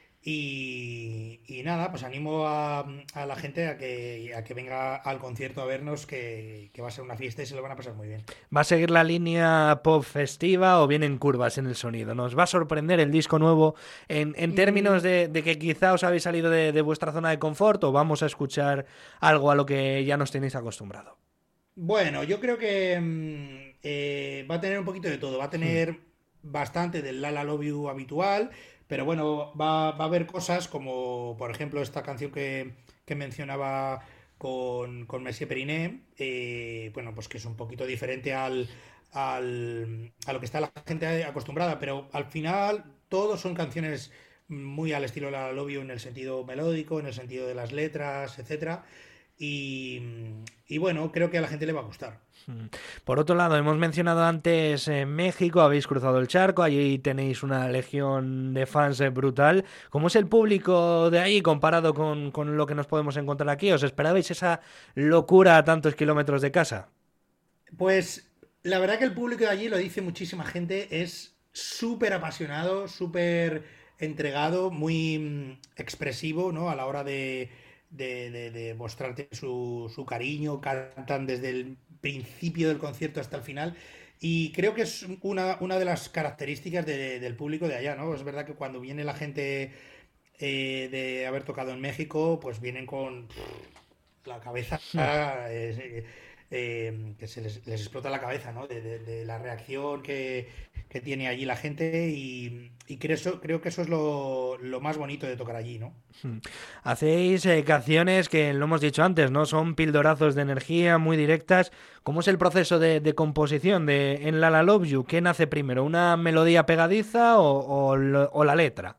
Y, y nada, pues animo a, a la gente a que, a que venga al concierto a vernos, que, que va a ser una fiesta y se lo van a pasar muy bien. ¿Va a seguir la línea pop festiva o vienen curvas en el sonido? ¿Nos va a sorprender el disco nuevo en, en términos Mm, de, de que quizá os habéis salido de, de vuestra zona de confort o vamos a escuchar algo a lo que ya nos tenéis acostumbrado? Bueno, yo creo que mm, eh, va a tener un poquito de todo. Va a Hmm. tener bastante del La La Love You habitual, pero bueno, va, va a haber cosas como, por ejemplo, esta canción que, que mencionaba con, con Messier Periné, eh, bueno, pues que es un poquito diferente al, al- a lo que está la gente acostumbrada, pero al final todos son canciones muy al estilo La La Love You en el sentido melódico, en el sentido de las letras, etcétera. Y, y bueno, creo que a la gente le va a gustar. Mm. Por otro lado, hemos mencionado antes eh, México, habéis cruzado el charco, allí tenéis una legión de fans eh, brutal. ¿Cómo es el público de ahí comparado con, con lo que nos podemos encontrar aquí? ¿Os esperabais esa locura a tantos kilómetros de casa? Pues la verdad que el público de allí, lo dice muchísima gente, es súper apasionado, súper entregado, muy mm, expresivo, ¿no? A la hora de, de- de- de mostrarte su, su cariño, cantan desde el principio del concierto hasta el final. Y creo que es una, una de las características de- del público de allá, ¿no? Es verdad que cuando viene la gente eh, de haber tocado en México, pues vienen con la cabeza eh, eh, que se les, les explota la cabeza, ¿no? De, de- de la reacción que, que tiene allí la gente y, y creo, eso- creo que eso es lo, lo más bonito de tocar allí, ¿no? Mm. Hacéis eh, canciones que, lo hemos dicho antes, ¿no? Son pildorazos de energía muy directas. ¿Cómo es el proceso de, de composición de en La La Love You? ¿Qué nace primero? ¿Una melodía pegadiza o, o lo- o la letra?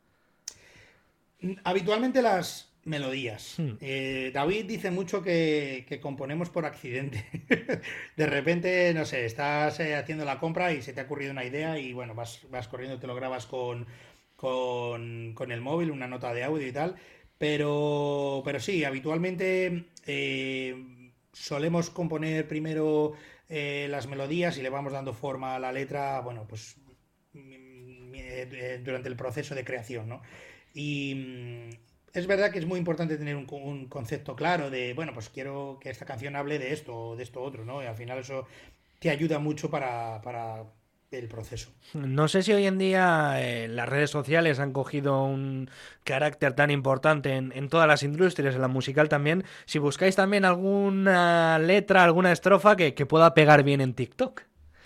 Habitualmente las melodías. Hmm. Eh, David dice mucho que, que componemos por accidente. De repente, no sé, estás eh, haciendo la compra y se te ha ocurrido una idea y bueno, vas, vas corriendo, te lo grabas con, con, con el móvil, una nota de audio y tal. Pero, pero sí, habitualmente eh, solemos componer primero eh, las melodías y le vamos dando forma a la letra, bueno, pues mm, eh, durante el proceso de creación, ¿no? Y, es verdad que es muy importante tener un, un concepto claro de, bueno, pues quiero que esta canción hable de esto o de esto otro, ¿no? Y al final eso te ayuda mucho para, para el proceso. No sé si hoy en día eh, las redes sociales han cogido un carácter tan importante en, en todas las industrias, en la musical también. Si buscáis también alguna letra, alguna estrofa que, que pueda pegar bien en TikTok.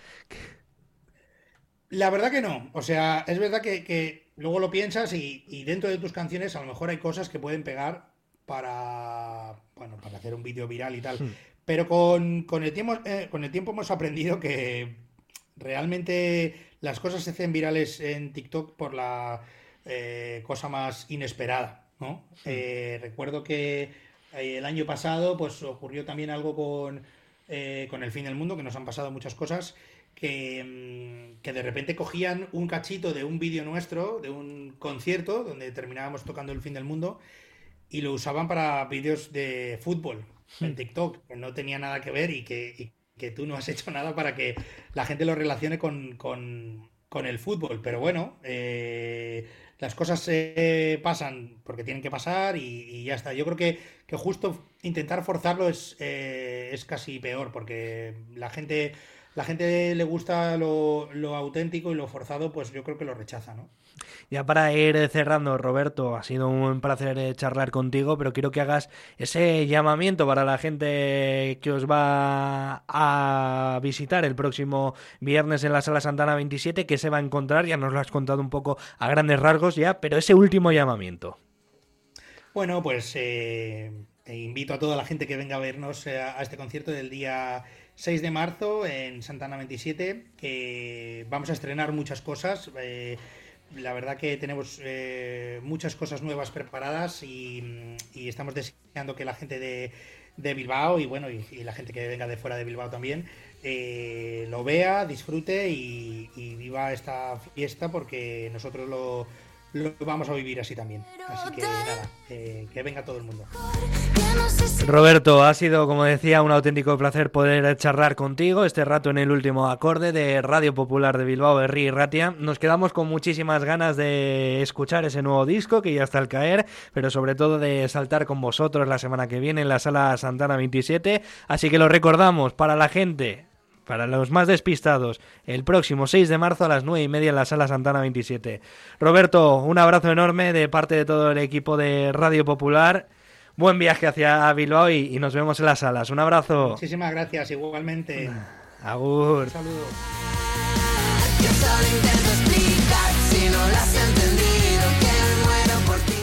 La verdad que no. O sea, es verdad que, que luego lo piensas y, y dentro de tus canciones a lo mejor hay cosas que pueden pegar para, bueno, para hacer un vídeo viral y tal. Hmm. Pero con, con el tiempo, eh, con el tiempo hemos aprendido que realmente las cosas se hacen virales en TikTok por la eh, cosa más inesperada, ¿no? Eh, recuerdo que eh, el año pasado pues ocurrió también algo con, eh, con El fin del mundo, que nos han pasado muchas cosas, que, mm, que de repente cogían un cachito de un vídeo nuestro, de un concierto, donde terminábamos tocando El fin del mundo, y lo usaban para vídeos de fútbol en TikTok, que no tenía nada que ver y que, y que tú no has hecho nada para que la gente lo relacione con, con, con el fútbol. Pero bueno, eh, las cosas eh, pasan porque tienen que pasar y, y ya está. Yo creo que, que justo intentar forzarlo es, eh, es casi peor, porque la gente, la gente le gusta lo, lo auténtico y lo forzado, pues yo creo que lo rechaza, ¿no? Ya para ir cerrando, Roberto, ha sido un placer eh, charlar contigo, pero quiero que hagas ese llamamiento para la gente que os va a visitar el próximo viernes en la Sala Santana veintisiete, que se va a encontrar, ya nos lo has contado un poco a grandes rasgos ya, pero ese último llamamiento. Bueno, pues eh, invito a toda la gente que venga a vernos eh, a este concierto del día seis de marzo en Santana veintisiete, que vamos a estrenar muchas cosas. Eh, La verdad que tenemos eh, muchas cosas nuevas preparadas y, y estamos deseando que la gente de, de Bilbao y bueno y, y la gente que venga de fuera de Bilbao también eh, lo vea, disfrute y, y viva esta fiesta, porque nosotros lo, lo vamos a vivir así también. Así que nada, eh, que venga todo el mundo. Roberto, ha sido, como decía, un auténtico placer poder charlar contigo este rato en el último acorde de Radio Popular de Bilbao, Herri y Ratia. Nos quedamos con muchísimas ganas de escuchar ese nuevo disco que ya está al caer, pero sobre todo de saltar con vosotros la semana que viene en la Sala Santana veintisiete. Así que lo recordamos para la gente, para los más despistados, el próximo seis de marzo a las nueve y media en la Sala Santana veintisiete. Roberto, un abrazo enorme de parte de todo el equipo de Radio Popular. Buen viaje hacia Bilbao y, y nos vemos en las salas. Un abrazo. Muchísimas gracias, igualmente. Agur. Un saludo. Yo solo intento explicar si no lo has entendido, que me muero por ti.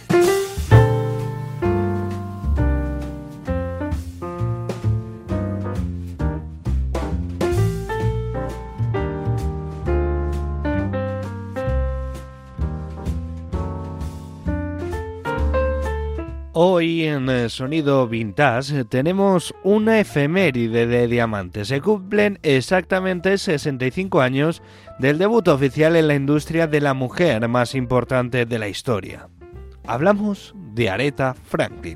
Hoy en Sonido Vintage tenemos una efeméride de diamantes. Se cumplen exactamente sesenta y cinco años del debut oficial en la industria de la mujer más importante de la historia. Hablamos de Aretha Franklin.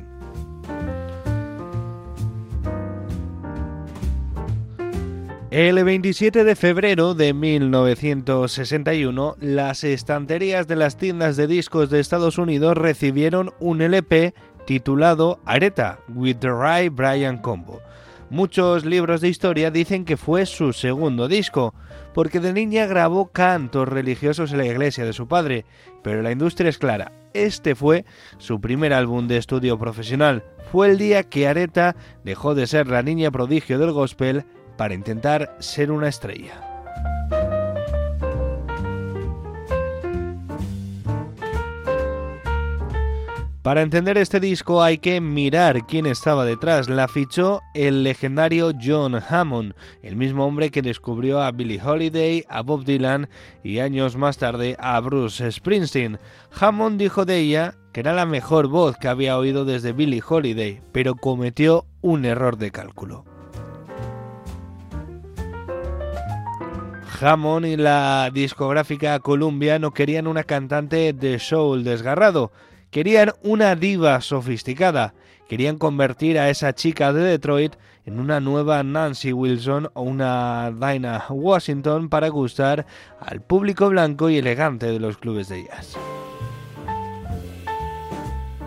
El veintisiete de febrero de mil novecientos sesenta y uno, las estanterías de las tiendas de discos de Estados Unidos recibieron un L P titulado Aretha with the Ray Bryant Combo. Muchos libros de historia dicen que fue su segundo disco, porque de niña grabó cantos religiosos en la iglesia de su padre, pero la industria es clara, este fue su primer álbum de estudio profesional. Fue el día que Aretha dejó de ser la niña prodigio del gospel para intentar ser una estrella. Para entender este disco hay que mirar quién estaba detrás. La fichó el legendario John Hammond, el mismo hombre que descubrió a Billie Holiday, a Bob Dylan y años más tarde a Bruce Springsteen. Hammond dijo de ella que era la mejor voz que había oído desde Billie Holiday, pero cometió un error de cálculo. Hammond y la discográfica Columbia no querían una cantante de soul desgarrado, querían una diva sofisticada, querían convertir a esa chica de Detroit en una nueva Nancy Wilson o una Dinah Washington para gustar al público blanco y elegante de los clubes de jazz.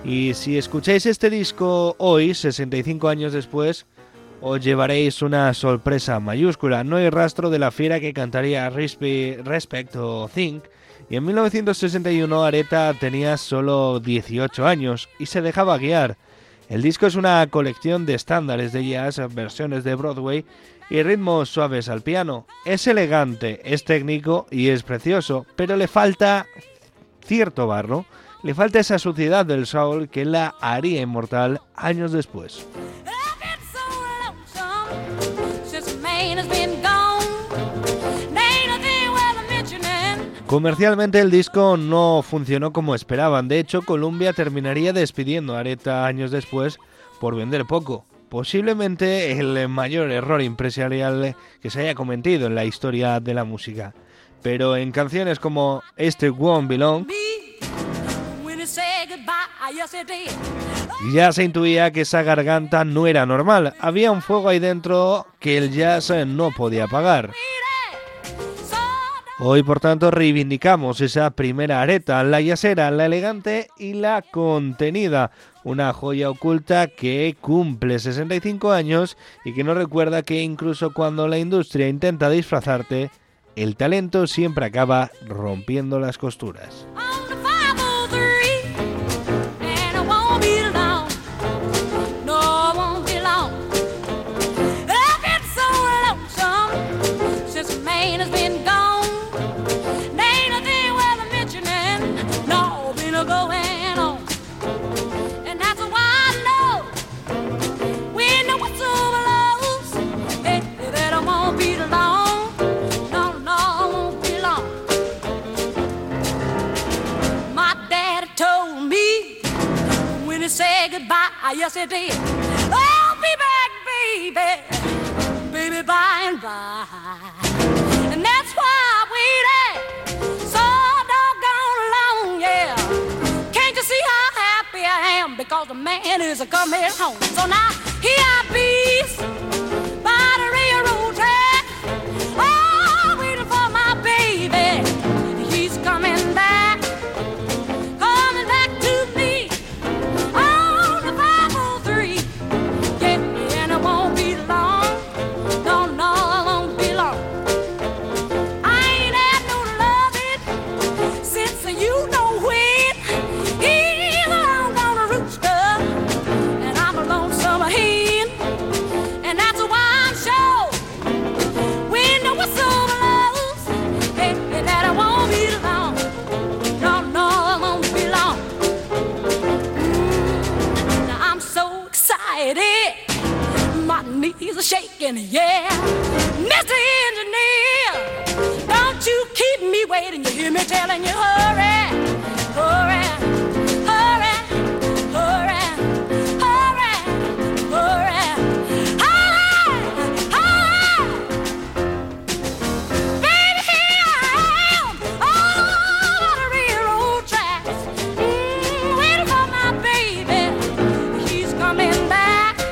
Y si escucháis este disco hoy, sesenta y cinco años después, os llevaréis una sorpresa mayúscula. No hay rastro de la fiera que cantaría Respect o Think, y en mil novecientos sesenta y uno Aretha tenía solo dieciocho años y se dejaba guiar. El disco es una colección de estándares de jazz, versiones de Broadway y ritmos suaves al piano. Es elegante, es técnico y es precioso, pero le falta cierto barro, le falta esa suciedad del soul que la haría inmortal años después. Comercialmente el disco no funcionó como esperaban. De hecho, Columbia terminaría despidiendo a Aretha años después por vender poco. Posiblemente el mayor error empresarial que se haya cometido en la historia de la música. Pero en canciones como este Won't Belong, ya se intuía que esa garganta no era normal. Había un fuego ahí dentro que el jazz no podía apagar. Hoy, por tanto, reivindicamos esa primera Aretha, la jazzera, la elegante y la contenida. Una joya oculta que cumple sesenta y cinco años y que nos recuerda que incluso cuando la industria intenta disfrazarte, el talento siempre acaba rompiendo las costuras. Yes, it did. I'll be back, baby, baby, by and by. And that's why I waited so doggone long, yeah. Can't you see how happy I am? Because the man is coming home. So now here I be by the railroad track, oh, waiting for my baby. He's coming back. Shaking, yeah. Mister Engineer, don't you keep me waiting. You hear me telling you, hurry, hurry, hurry, hurry, hurry, hurry, hurry, hurry. Baby, here I am, all on the railroad tracks, mm, waiting for my baby. He's coming back.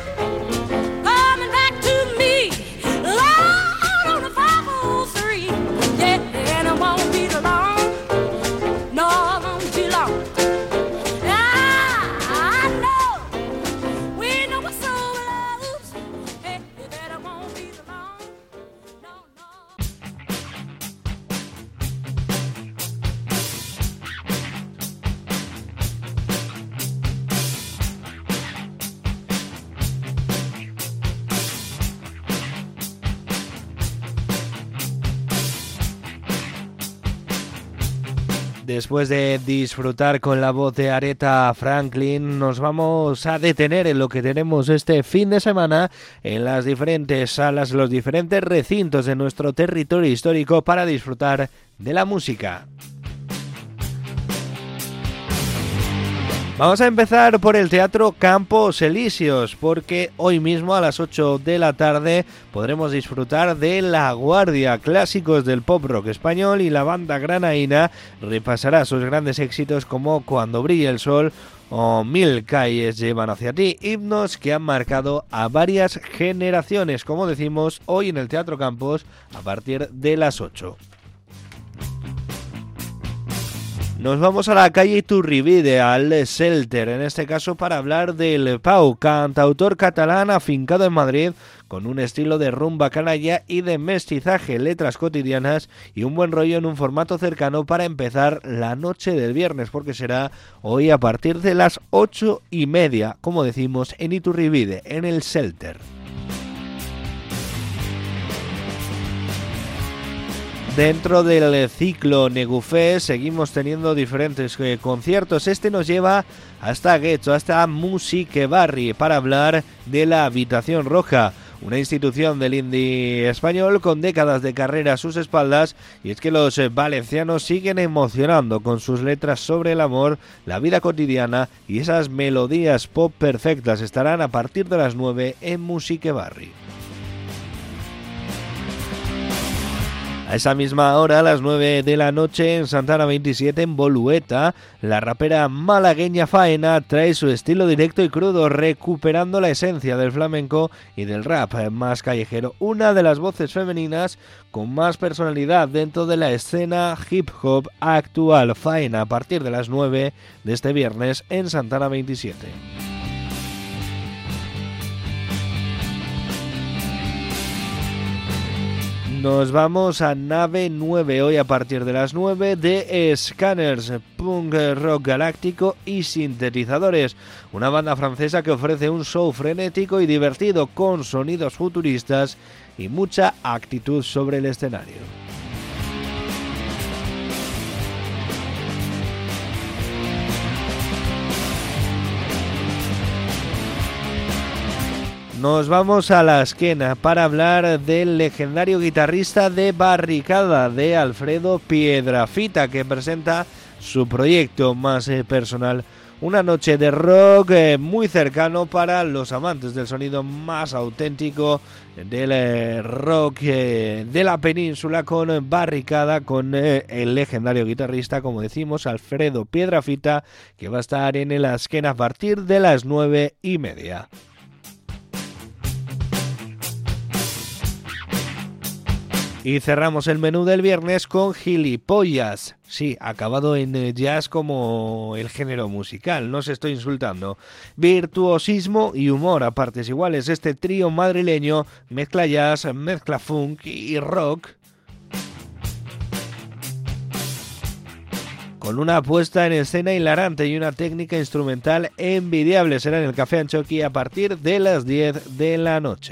Después de disfrutar con la voz de Aretha Franklin, nos vamos a detener en lo que tenemos este fin de semana en las diferentes salas, los diferentes recintos de nuestro territorio histórico para disfrutar de la música. Vamos a empezar por el Teatro Campos Elíseos, porque hoy mismo a las ocho de la tarde podremos disfrutar de La Guardia, clásicos del pop rock español, y la banda granaína repasará sus grandes éxitos como Cuando brilla el sol o Mil calles llevan hacia ti, himnos que han marcado a varias generaciones, como decimos, hoy en el Teatro Campos a partir de las ocho. Nos vamos a la calle Iturribide, al Selter, en este caso para hablar del Pau, cantautor catalán afincado en Madrid, con un estilo de rumba canalla y de mestizaje, letras cotidianas y un buen rollo en un formato cercano para empezar la noche del viernes, porque será hoy a partir de las ocho y media, como decimos, en Iturribide, en el Selter. Dentro del ciclo Negufé seguimos teniendo diferentes eh, conciertos. Este nos lleva hasta Guecho, hasta Musique Barri, para hablar de la Habitación Roja, una institución del indie español con décadas de carrera a sus espaldas, y es que los eh, valencianos siguen emocionando con sus letras sobre el amor, la vida cotidiana y esas melodías pop perfectas. Estarán a partir de las nueve en Musique Barri. A esa misma hora, a las nueve de la noche, en Santana veintisiete, en Bolueta, la rapera malagueña Faena trae su estilo directo y crudo, recuperando la esencia del flamenco y del rap más callejero. Una de las voces femeninas con más personalidad dentro de la escena hip hop actual. Faena, a partir de las nueve de este viernes, en Santana veintisiete. Nos vamos a Nave nueve, hoy a partir de las nueve, de Scanners, punk rock galáctico y sintetizadores. Una banda francesa que ofrece un show frenético y divertido con sonidos futuristas y mucha actitud sobre el escenario. Nos vamos a la esquena para hablar del legendario guitarrista de Barricada, de Alfredo Piedrafita, que presenta su proyecto más eh, personal. Una noche de rock eh, muy cercano para los amantes del sonido más auténtico del eh, rock eh, de la península, con Barricada, con eh, el legendario guitarrista, como decimos, Alfredo Piedrafita, que va a estar en la esquena a partir de las nueve y media. Y cerramos el menú del viernes con Gilipollas. Sí, acabado en jazz como el género musical, no os estoy insultando. Virtuosismo y humor a partes iguales. Este trío madrileño mezcla jazz, mezcla funk y rock, con una puesta en escena hilarante y una técnica instrumental envidiable. Será en el Café Anchoqui a partir de las diez de la noche.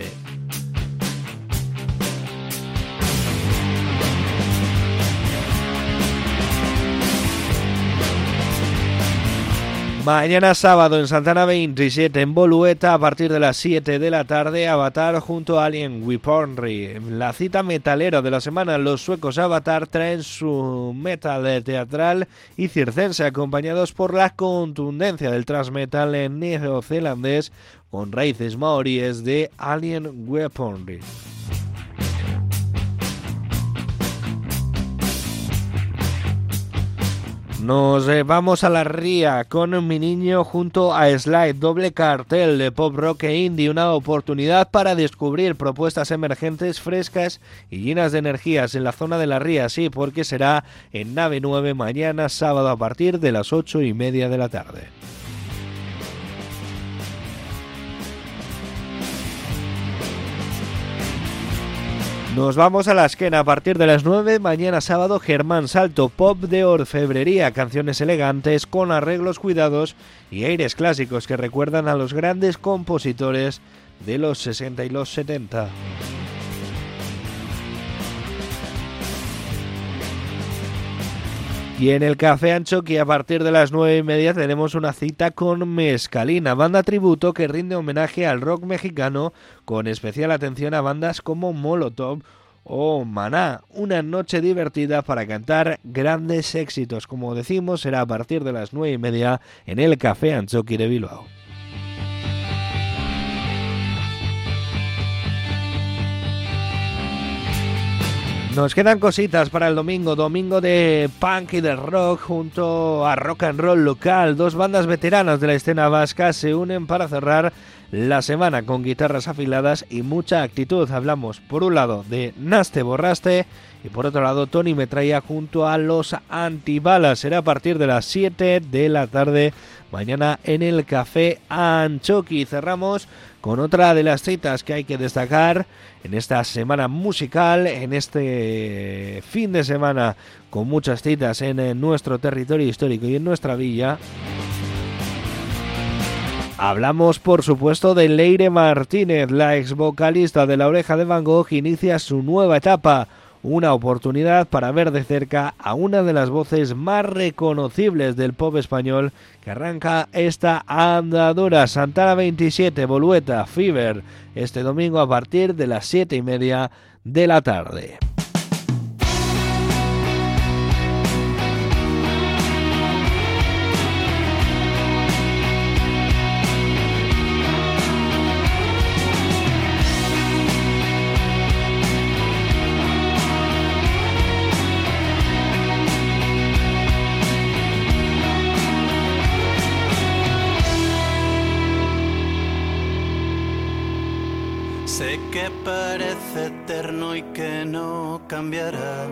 Mañana sábado en Santana veintisiete, en Bolueta, a partir de las siete de la tarde, Avatar junto a Alien Weaponry. La cita metalera de la semana, los suecos Avatar traen su metal teatral y circense, acompañados por la contundencia del thrash metal neozelandés con raíces maoríes de Alien Weaponry. Nos eh, vamos a la ría con Mi Niño junto a Slide, doble cartel de pop rock e indie, una oportunidad para descubrir propuestas emergentes, frescas y llenas de energías en la zona de la ría, sí, porque será en Nave nueve mañana sábado a partir de las ocho y media de la tarde. Nos vamos a la esquena a partir de las nueve, mañana sábado, Germán Salto, pop de orfebrería, canciones elegantes con arreglos cuidados y aires clásicos que recuerdan a los grandes compositores de los sesenta y los setenta. Y en el Café Anchoqui a partir de las nueve y media tenemos una cita con Mezcalina, banda tributo que rinde homenaje al rock mexicano con especial atención a bandas como Molotov o Maná. Una noche divertida para cantar grandes éxitos. Como decimos, será a partir de las nueve y media en el Café Anchoqui de Bilbao. Nos quedan cositas para el domingo, domingo de punk y de rock junto a rock and roll local. Dos bandas veteranas de la escena vasca se unen para cerrar la semana con guitarras afiladas y mucha actitud. Hablamos por un lado de Naste Borraste Y por otro lado, Tony Metralla junto a los Antibalas. Será a partir de las siete de la tarde mañana en el Café Anchoqui. Cerramos con otra de las citas que hay que destacar en esta semana musical, en este fin de semana con muchas citas en nuestro territorio histórico y en nuestra villa. Hablamos, por supuesto, de Leire Martínez, la ex vocalista de La Oreja de Van Gogh, inicia su nueva etapa. Una oportunidad para ver de cerca a una de las voces más reconocibles del pop español que arranca esta andadura. Santana veintisiete, Bolueta, Fever, este domingo a partir de las siete y media de la tarde. Sé que parece eterno y que no cambiará,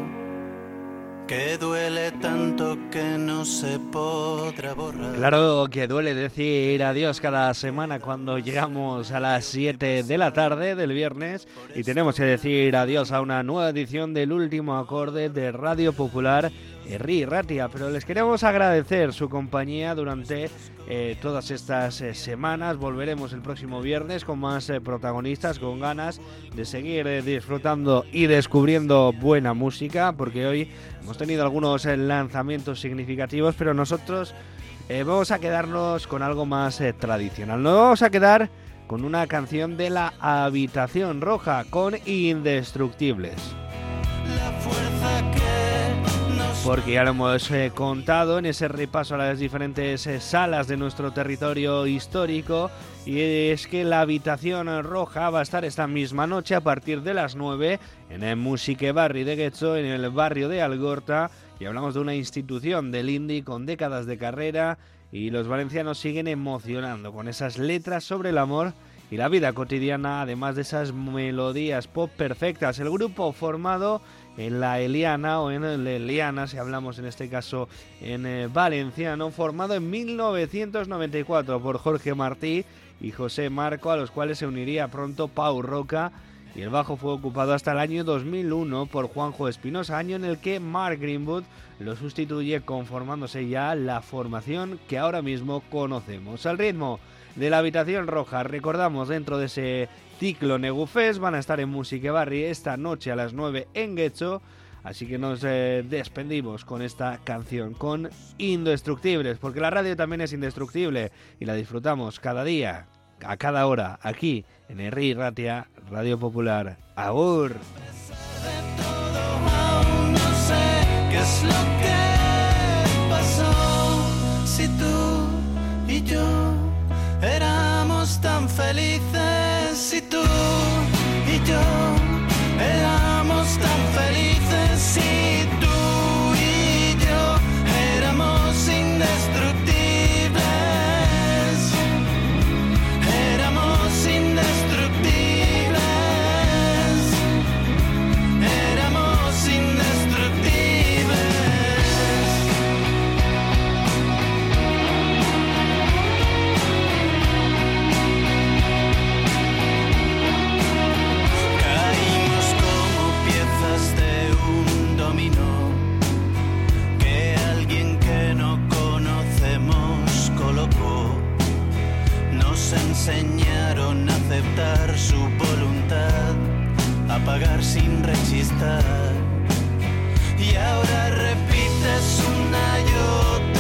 que duele tanto que no se podrá borrar. Claro que duele decir adiós cada semana cuando llegamos a las siete de la tarde del viernes y tenemos que decir adiós a una nueva edición del Último Acorde de Radio Popular Herri Ratia, pero les queremos agradecer su compañía durante eh, todas estas eh, semanas. Volveremos el próximo viernes con más eh, protagonistas, con ganas de seguir eh, disfrutando y descubriendo buena música, porque hoy hemos tenido algunos eh, lanzamientos significativos, pero nosotros eh, vamos a quedarnos con algo más eh, tradicional. Nos vamos a quedar con una canción de La Habitación Roja, con Indestructibles. La fuerza que Porque ya lo hemos eh, contado en ese repaso a las diferentes eh, salas de nuestro territorio histórico, y es que La Habitación Roja va a estar esta misma noche a partir de las nueve en el Musique Barri de Getxo, en el barrio de Algorta, y hablamos de una institución del indie con décadas de carrera, y los valencianos siguen emocionando con esas letras sobre el amor y la vida cotidiana, además de esas melodías pop perfectas. El grupo formado en la Eliana o en la Eliana, si hablamos en este caso en eh, valenciano, formado en mil novecientos noventa y cuatro por Jorge Martí y José Marco, a los cuales se uniría pronto Pau Roca, y el bajo fue ocupado hasta el año dos mil uno por Juanjo Espinosa, año en el que Mark Greenwood lo sustituye, conformándose ya la formación que ahora mismo conocemos. Al ritmo de La Habitación Roja, recordamos, dentro de ese ciclo Negufest van a estar en Musique Barri esta noche a las nueve en Getxo, así que nos eh, despedimos con esta canción, con Indestructibles, porque la radio también es indestructible y la disfrutamos cada día, a cada hora, aquí en Herri Ratia, Radio Popular. ¡Agur! aún no sé qué es lo que pasó, si tú y yo éramos tan felices, si tú y yo éramos tan felices, si tú y yo éramos indestructibles, éramos indestructibles, éramos indestructibles. Enseñaron a aceptar su voluntad, a pagar sin rechistar, y ahora repites una y otra